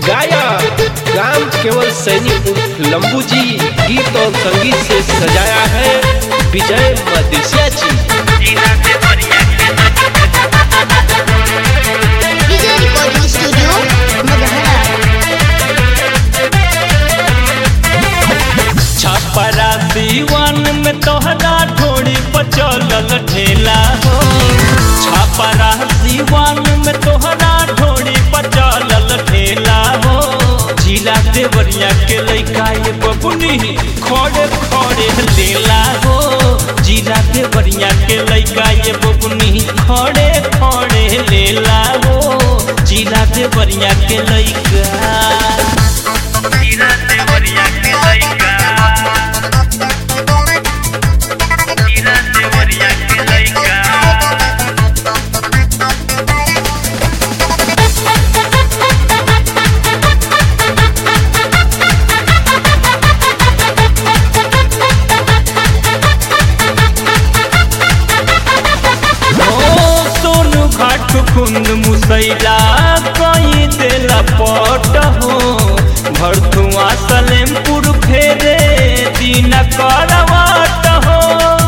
गायक राम केवल सैनी उर्फ लंबू जी गीत और संगीत से सजाया है विजय मदेशिया जी। Vijay recording studio Maghara. छपरा दीवान में तोहरा ढोड़ी पर चलल ठेला हो। छपरा दीवान में तोहरा ढोड़ी पर चलल ठेला हो। जिला देवरिया के लइका ये बबुनी खड़े खड़े लेला हो। जिला देवरिया के लइका ये बबुनी खड़े खड़े लेला हो। जिला देवरिया के लइका जिला देवरिया के लइका जिला देवरिया के लइका कुंद मुसैला कई देला पट हो। भरथुआ सलेमपुर फेरे दिन करवाट हो।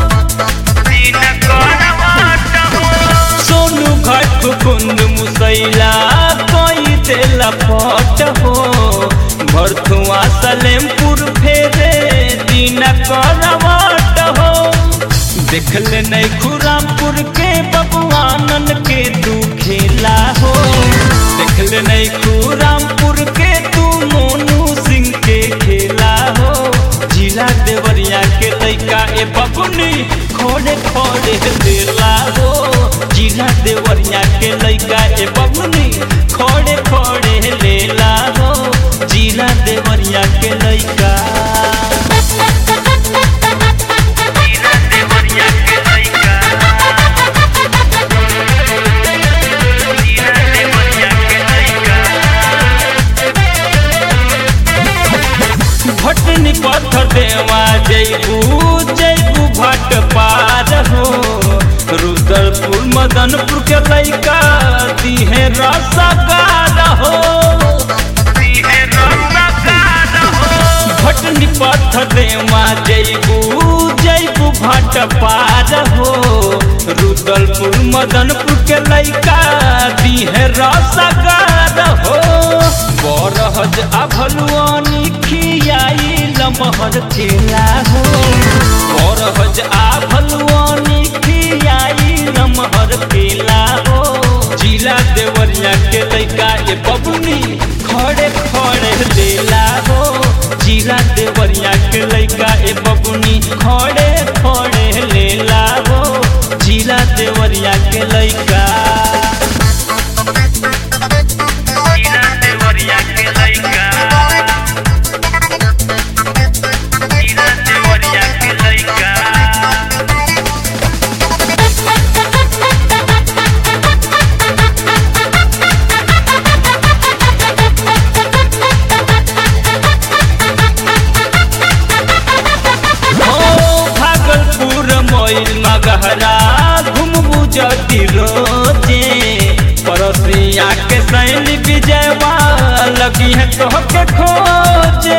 सोनू घाट कुंद मुसैला कई देला पट हो। भरथुआ सलेमपुर फेरे दिन करवाट हो। देखले नहीं खुरामपुर के बबुआनन के तू खेला हो। देखले नहीं खुरामपुर के तू मोनू सिंह के खेला हो। जिला देवरिया के लइका ए बबुनी खोड़े खोड़े देला हो। जिला देवरिया के लइका ए बबुनी खोड़े खोड़े लेला हो। जिला देवरिया के लइका भटनी पत्थर देवा जैबू भट पार हो। रुद्रपुर मदनपुर के लइका दिहे रसगार हो। भटनी पत्थर देवा जैबू भट पार हो। रुद्रपुर मदनपुर के लइका दिहे रसगार हो। बरहज आभलुआनी खियाई लमहर खेला हो। बरहज आभलुआनी खियाई लमहर खेला हो। जिला देवरिया के लइका ए बबुनी खड़े खड़े लेला हो। जिला देवरिया के लइका ए बबुनी खड़े खड़े लेला हो। जिला देवरिया के लइका मगहरा घुमबू जति रोजे। पड़ोसिया के सैनी विजयवा लगी है तोहके खोजे।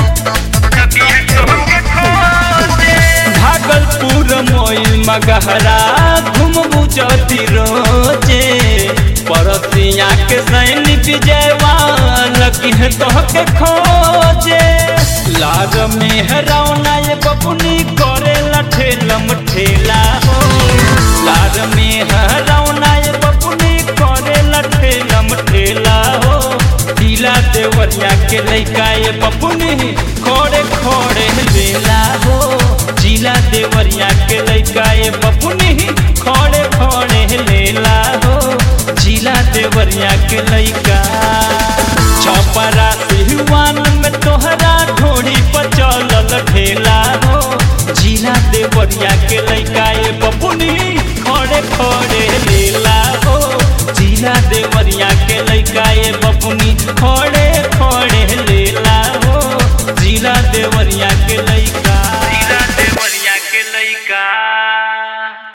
भागलपुर मोइल मगहरा घुमबू जति रोजे। पड़ोसिया के सैनी विजयवा लगी है तोहके खोजे। लाग में हरौना ये बबुनी करे ठेलम ठेला हो। लाग में हरौना ये बबुनी करे ठेलम ठेला हो। जिला देवरिया के लइका ये बबुनी खोड़े खोड़े लेला हो। जिला देवरिया के लइका ये बबुनी खोड़े खोड़े लेला हो। जिला देवरिया के लइका छपरा सिहुआन में तोहरा ढोड़ी पर चलल ठेला हो। जिला देवरिया के लइका